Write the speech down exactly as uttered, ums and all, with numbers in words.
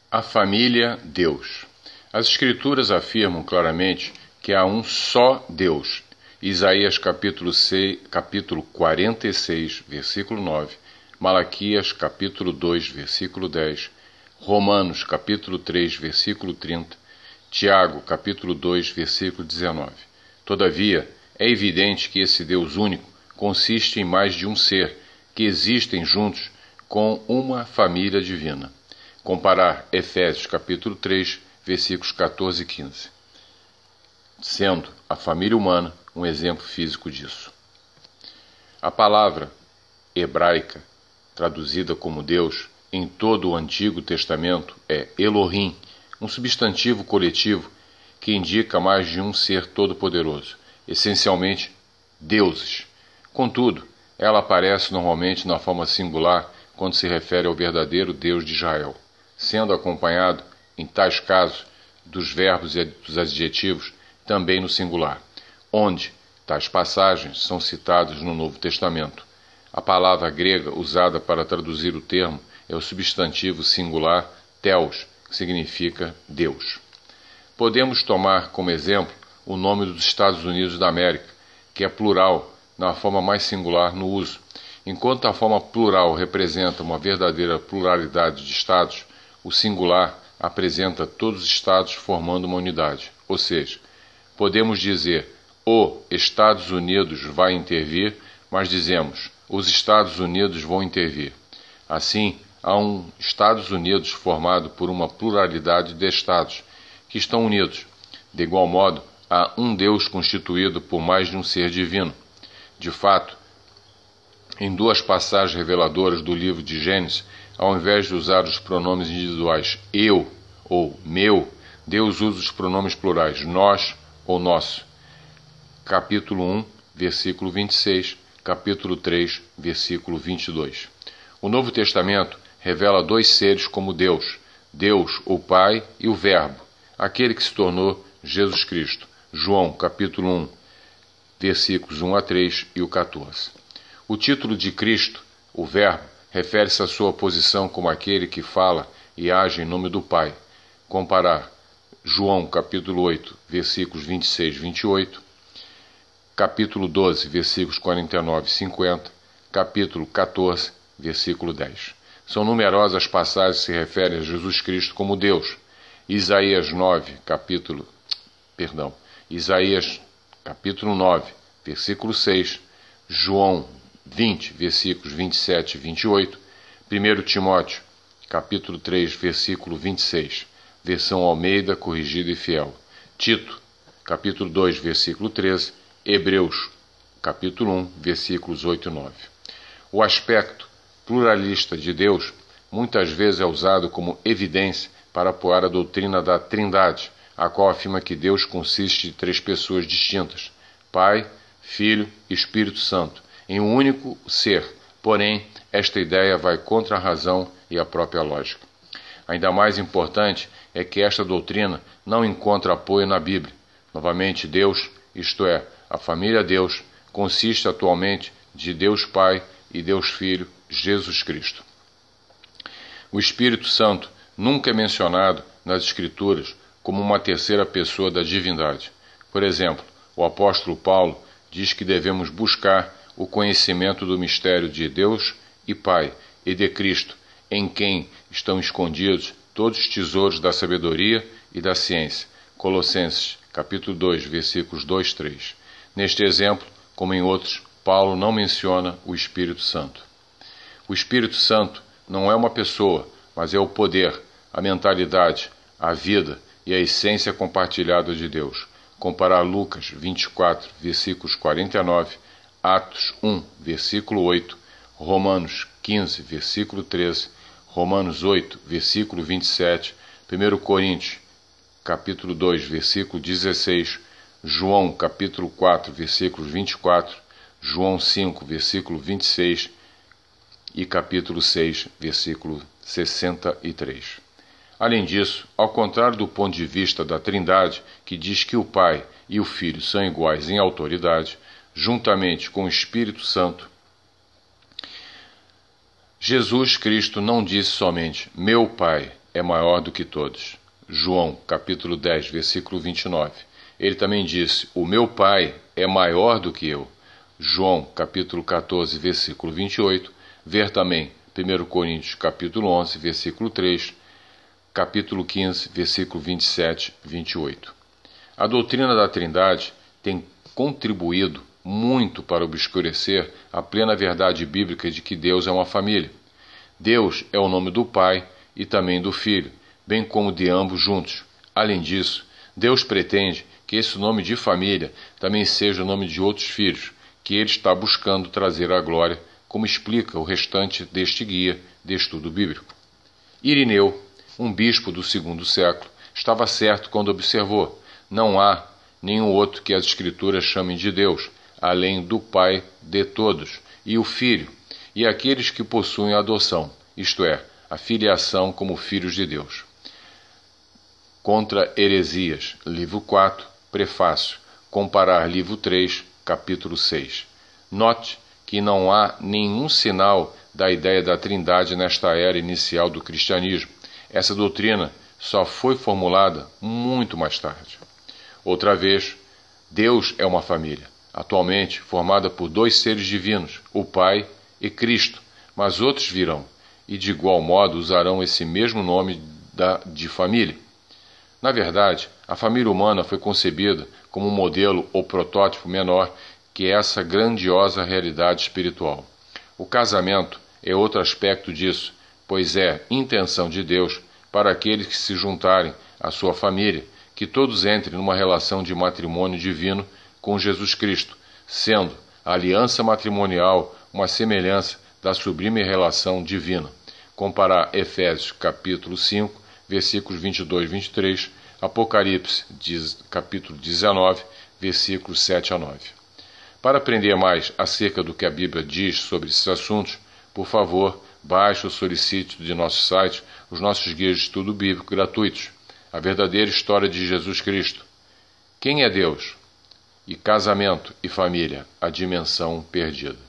A família Deus. As Escrituras afirmam claramente que há um só Deus. Isaías capítulo, seis, capítulo quarenta e seis, versículo nove, Malaquias capítulo dois, versículo dez, Romanos capítulo três, versículo trinta, Tiago capítulo dois, versículo dezenove. Todavia, é evidente que esse Deus único consiste em mais de um ser, que existem juntos com uma família divina. Comparar Efésios capítulo três, versículos quatorze e quinze. Sendo a família humana um exemplo físico disso. A palavra hebraica, traduzida como Deus, em todo o Antigo Testamento é Elohim, um substantivo coletivo que indica mais de um ser todo-poderoso, essencialmente deuses. Contudo, ela aparece normalmente na forma singular quando se refere ao verdadeiro Deus de Israel, sendo acompanhado, em tais casos, dos verbos e dos adjetivos também no singular, onde tais passagens são citadas no Novo Testamento. A palavra grega usada para traduzir o termo é o substantivo singular theos, que significa Deus. Podemos tomar como exemplo o nome dos Estados Unidos da América, que é plural na forma mais singular no uso. Enquanto a forma plural representa uma verdadeira pluralidade de estados, o singular apresenta todos os estados formando uma unidade. Ou seja, podemos dizer o Estados Unidos vai intervir, mas dizemos os Estados Unidos vão intervir. Assim, há um Estados Unidos formado por uma pluralidade de estados que estão unidos. De igual modo, há um Deus constituído por mais de um ser divino. De fato, em duas passagens reveladoras do livro de Gênesis, ao invés de usar os pronomes individuais eu ou meu, Deus usa os pronomes plurais nós ou nosso. Capítulo um, versículo vinte e seis, capítulo três, versículo vinte e dois. O Novo Testamento revela dois seres como Deus, Deus, o Pai, e o Verbo, aquele que se tornou Jesus Cristo. João, capítulo um, versículos um a três e o quatorze. O título de Cristo, o Verbo, refere-se à sua posição como aquele que fala e age em nome do Pai. Comparar João, capítulo oito, versículos vinte e seis e vinte e oito, capítulo doze, versículos quarenta e nove e cinquenta, capítulo quatorze, versículo dez. São numerosas as passagens que se referem a Jesus Cristo como Deus. Isaías nove, capítulo, perdão, Isaías capítulo nove, versículo seis, João vinte, versículos vinte e sete e vinte e oito, primeiro Timóteo, capítulo três, versículo vinte e seis, versão Almeida, corrigida e fiel, Tito, capítulo dois, versículo treze, Hebreus, capítulo um, versículos oito e nove. O aspecto pluralista de Deus muitas vezes é usado como evidência para apoiar a doutrina da Trindade, a qual afirma que Deus consiste de três pessoas distintas, Pai, Filho e Espírito Santo, em um único ser. Porém, esta ideia vai contra a razão e a própria lógica. Ainda mais importante é que esta doutrina não encontra apoio na Bíblia. Novamente, Deus, isto é, a família Deus, consiste atualmente de Deus Pai e Deus Filho, Jesus Cristo. O Espírito Santo nunca é mencionado nas Escrituras como uma terceira pessoa da divindade. Por exemplo, o apóstolo Paulo diz que devemos buscar o conhecimento do mistério de Deus e Pai e de Cristo, em quem estão escondidos todos os tesouros da sabedoria e da ciência. Colossenses, capítulo dois, versículos dois e três. Neste exemplo, como em outros, Paulo não menciona o Espírito Santo. O Espírito Santo não é uma pessoa, mas é o poder, a mentalidade, a vida e a essência compartilhada de Deus. Comparar Lucas vinte e quatro, versículos quarenta e nove, Atos um, versículo oito, Romanos quinze, versículo treze, Romanos oito, versículo vinte e sete, primeiro Coríntios, capítulo dois, versículo dezesseis, João, capítulo quatro, versículos vinte e quatro, João cinco, versículo vinte e seis e capítulo seis, versículo sessenta e três. Além disso, ao contrário do ponto de vista da Trindade, que diz que o Pai e o Filho são iguais em autoridade, juntamente com o Espírito Santo, Jesus Cristo não disse somente meu Pai é maior do que todos. João, capítulo dez, versículo vinte e nove. Ele também disse, o meu Pai é maior do que eu. João, capítulo quatorze, versículo vinte e oito. Ver também primeira Coríntios, capítulo onze, versículo três, capítulo quinze, versículo vinte e sete e vinte e oito. A doutrina da Trindade tem contribuído muito para obscurecer a plena verdade bíblica de que Deus é uma família. Deus é o nome do Pai e também do Filho, bem como de ambos juntos. Além disso, Deus pretende que esse nome de família também seja o nome de outros filhos, que Ele está buscando trazer à glória, como explica o restante deste guia de estudo bíblico. Irineu, um bispo do segundo século, estava certo quando observou: não há nenhum outro que as Escrituras chamem de Deus, além do Pai de todos, e o Filho, e aqueles que possuem a adoção, isto é, a filiação como filhos de Deus. Contra Heresias, livro quatro, prefácio, comparar livro três, capítulo seis. Note que não há nenhum sinal da ideia da Trindade nesta era inicial do cristianismo. Essa doutrina só foi formulada muito mais tarde. Outra vez, Deus é uma família, atualmente formada por dois seres divinos, o Pai e Cristo, mas outros virão, e de igual modo usarão esse mesmo nome da, de família. Na verdade, a família humana foi concebida como um modelo ou protótipo menor que essa grandiosa realidade espiritual. O casamento é outro aspecto disso, pois é intenção de Deus para aqueles que se juntarem à sua família, que todos entrem numa relação de matrimônio divino com Jesus Cristo, sendo a aliança matrimonial uma semelhança da sublime relação divina. Comparar Efésios capítulo cinco, versículos vinte e dois e vinte e três, Apocalipse capítulo dezenove, versículos sete a nove. Para aprender mais acerca do que a Bíblia diz sobre esses assuntos, por favor, baixe ou solicite de nosso site os nossos guias de estudo bíblico gratuitos, A Verdadeira História de Jesus Cristo, Quem é Deus? E Casamento e Família, a Dimensão Perdida.